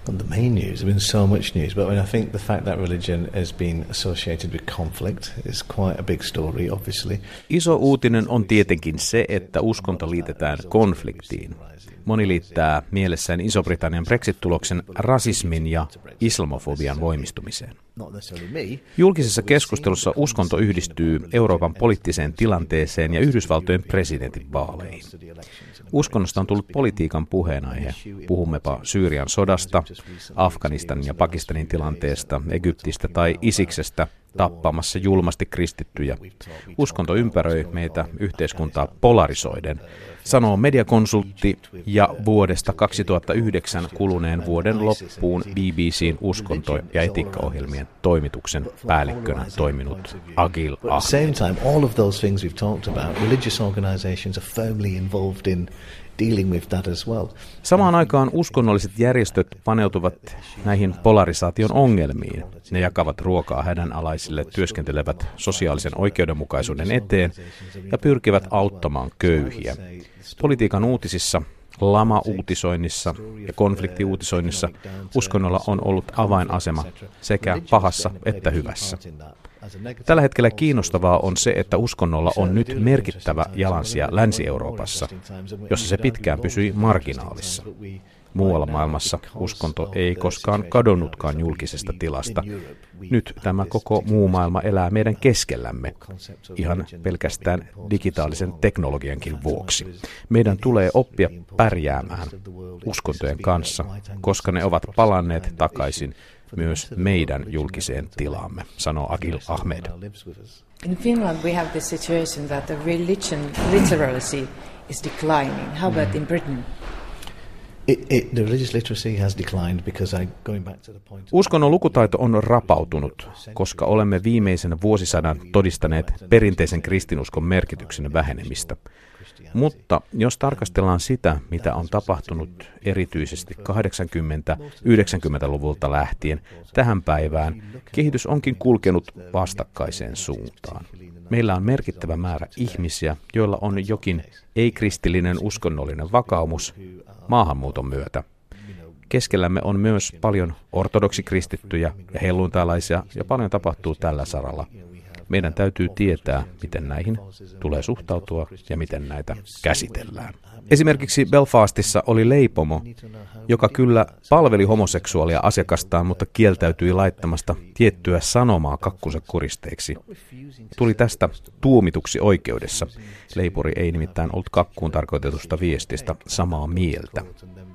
on the main news. There's been so much news, but I think the fact that religion has been associated with conflict is quite a big story, obviously. Iso uutinen on tietenkin se, että uskonto liitetään konfliktiin. Moni liittää mielessään Iso-Britannian Brexit-tuloksen rasismin ja islamofobian voimistumiseen. Julkisessa keskustelussa uskonto yhdistyy Euroopan poliittiseen tilanteeseen ja Yhdysvaltojen presidentinvaaleihin. Uskonnosta on tullut politiikan puheenaihe. Puhummepa Syyrian sodasta, Afganistanin ja Pakistanin tilanteesta, Egyptistä tai Isiksestä tappamassa julmasti kristittyjä. Uskonto ympäröi meitä yhteiskuntaa polarisoiden, sanoo mediakonsultti ja vuodesta 2009 kuluneen vuoden loppuun BBC:n uskonto- ja etiikkaohjelmien toimituksen päällikkönä toiminut Agil Ahmed. At the same time, all of those things we've talked about, religious organizations are firmly involved in dealing with that as well. Samaan aikaan uskonnolliset järjestöt paneutuvat näihin polarisaation ongelmiin. Ne jakavat ruokaa hädänalaisille, työskentelevät sosiaalisen oikeudenmukaisuuden eteen ja pyrkivät auttamaan köyhiä. Politiikan uutisissa, lama-uutisoinnissa ja konfliktiuutisoinnissa uskonnolla on ollut avainasema sekä pahassa että hyvässä. Tällä hetkellä kiinnostavaa on se, että uskonnolla on nyt merkittävä jalansija Länsi-Euroopassa, jossa se pitkään pysyi marginaalissa. Muualla maailmassa uskonto ei koskaan kadonnutkaan julkisesta tilasta. Nyt tämä koko muu maailma elää meidän keskellämme, ihan pelkästään digitaalisen teknologiankin vuoksi. Meidän tulee oppia pärjäämään uskontojen kanssa, koska ne ovat palanneet takaisin myös meidän julkiseen tilaamme, sanoo Agil Ahmed. In Finland we have this situation that the religion literacy is declining. How about in Britain? The religious literacy has declined because going back to the point. Uskonnon lukutaito on rapautunut, koska olemme viimeisen vuosisadan todistaneet perinteisen kristinuskon merkityksen vähenemistä. Mutta jos tarkastellaan sitä, mitä on tapahtunut erityisesti 80-90-luvulta lähtien tähän päivään, kehitys onkin kulkenut vastakkaiseen suuntaan. Meillä on merkittävä määrä ihmisiä, joilla on jokin ei-kristillinen uskonnollinen vakaumus maahanmuuton myötä. Keskellämme on myös paljon ortodoksikristittyjä ja helluntalaisia ja paljon tapahtuu tällä saralla. Meidän täytyy tietää, miten näihin tulee suhtautua ja miten näitä käsitellään. Esimerkiksi Belfastissa oli leipomo, joka kyllä palveli homoseksuaalia asiakastaan, mutta kieltäytyi laittamasta tiettyä sanomaa kakkunsa kuristeeksi. Tuli tästä tuomituksi oikeudessa. Leipuri ei nimittäin ollut kakkuun tarkoitetusta viestistä samaa mieltä.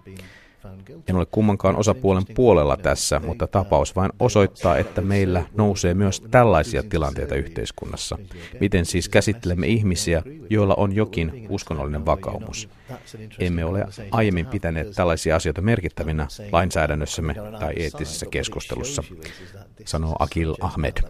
En ole kummankaan osapuolen puolella tässä, mutta tapaus vain osoittaa, että meillä nousee myös tällaisia tilanteita yhteiskunnassa. Miten siis käsittelemme ihmisiä, joilla on jokin uskonnollinen vakaumus? Emme ole aiemmin pitäneet tällaisia asioita merkittävinä lainsäädännössämme tai eettisessä keskustelussa, sanoo Agil Ahmed.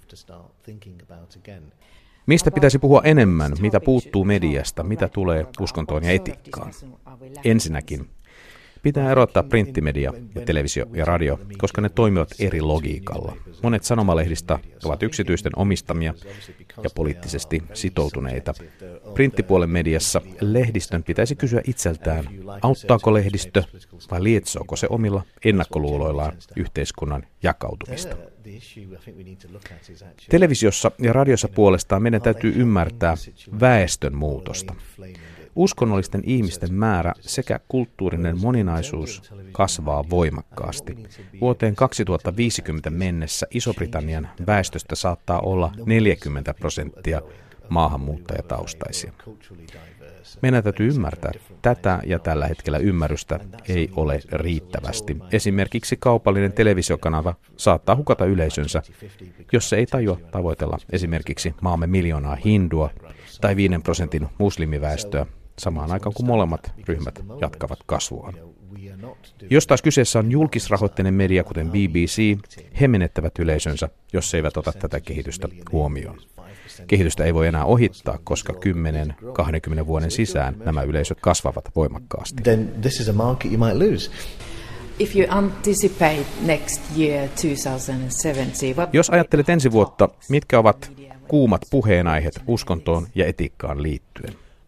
Mistä pitäisi puhua enemmän, mitä puuttuu mediasta, mitä tulee uskontoon ja etiikkaan? Ensinnäkin pitää erottaa printtimedia ja televisio ja radio, koska ne toimivat eri logiikalla. Monet sanomalehdistä ovat yksityisten omistamia ja poliittisesti sitoutuneita. Printtipuolen mediassa lehdistön pitäisi kysyä itseltään, auttaako lehdistö vai lietsooko se omilla ennakkoluuloillaan yhteiskunnan jakautumista. Televisiossa ja radiossa puolestaan meidän täytyy ymmärtää väestön muutosta. Uskonnollisten ihmisten määrä sekä kulttuurinen moninaisuus kasvaa voimakkaasti. Vuoteen 2050 mennessä Iso-Britannian väestöstä saattaa olla 40% maahanmuuttajataustaisia. Meidän täytyy ymmärtää tätä ja tällä hetkellä ymmärrystä ei ole riittävästi. Esimerkiksi kaupallinen televisiokanava saattaa hukata yleisönsä, jos se ei tajua tavoitella esimerkiksi maamme miljoonaa hindua tai 5% muslimiväestöä, samaan aikaan kun molemmat ryhmät jatkavat kasvuaan. Jos taas kyseessä on julkisrahoitteinen media, kuten BBC, he menettävät yleisönsä, jos eivät ota tätä kehitystä huomioon. Kehitystä ei voi enää ohittaa, koska 10-20 vuoden sisään nämä yleisöt kasvavat voimakkaasti. Then this is a market you might lose. If you anticipate next year 2070, Jos ajattelet ensi vuotta, mitkä ovat kuumat puheenaiheet uskontoon ja etiikkaan liittyen?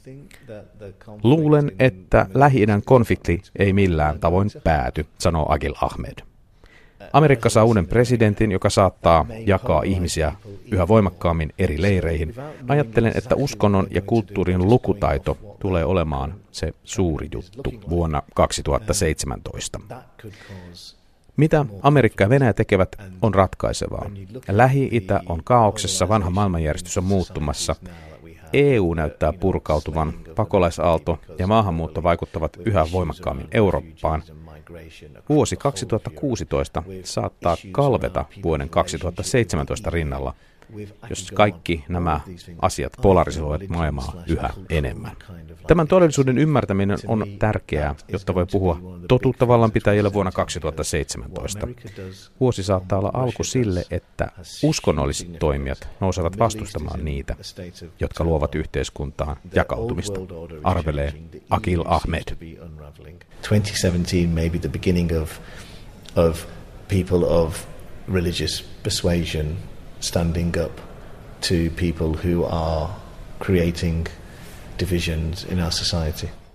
Luulen, että Lähi-idän konflikti ei millään tavoin pääty, sanoo Agil Ahmed. Amerikka saa uuden presidentin, joka saattaa jakaa ihmisiä yhä voimakkaammin eri leireihin. Ajattelen, että uskonnon ja kulttuurin lukutaito tulee olemaan se suuri juttu vuonna 2017. Mitä Amerikka ja Venäjä tekevät on ratkaisevaa. Lähi-itä on kaauksessa, vanha maailmanjärjestys on muuttumassa. EU näyttää purkautuvan, pakolaisaalto ja maahanmuutto vaikuttavat yhä voimakkaammin Eurooppaan. Vuosi 2016 saattaa kalveta vuoden 2017 rinnalla, jos kaikki nämä asiat polarisoivat maailmaa yhä enemmän. Tämän todellisuuden ymmärtäminen on tärkeää, jotta voi puhua totuutta vallanpitäjille vuonna 2017. Vuosi saattaa olla alku sille, että uskonnolliset toimijat nousevat vastustamaan niitä, jotka luovat yhteiskuntaan jakautumista, arvelee Agil Ahmed. 2017 may be the beginning of people of religious persuasion standing up to people who are creating divisions in our society.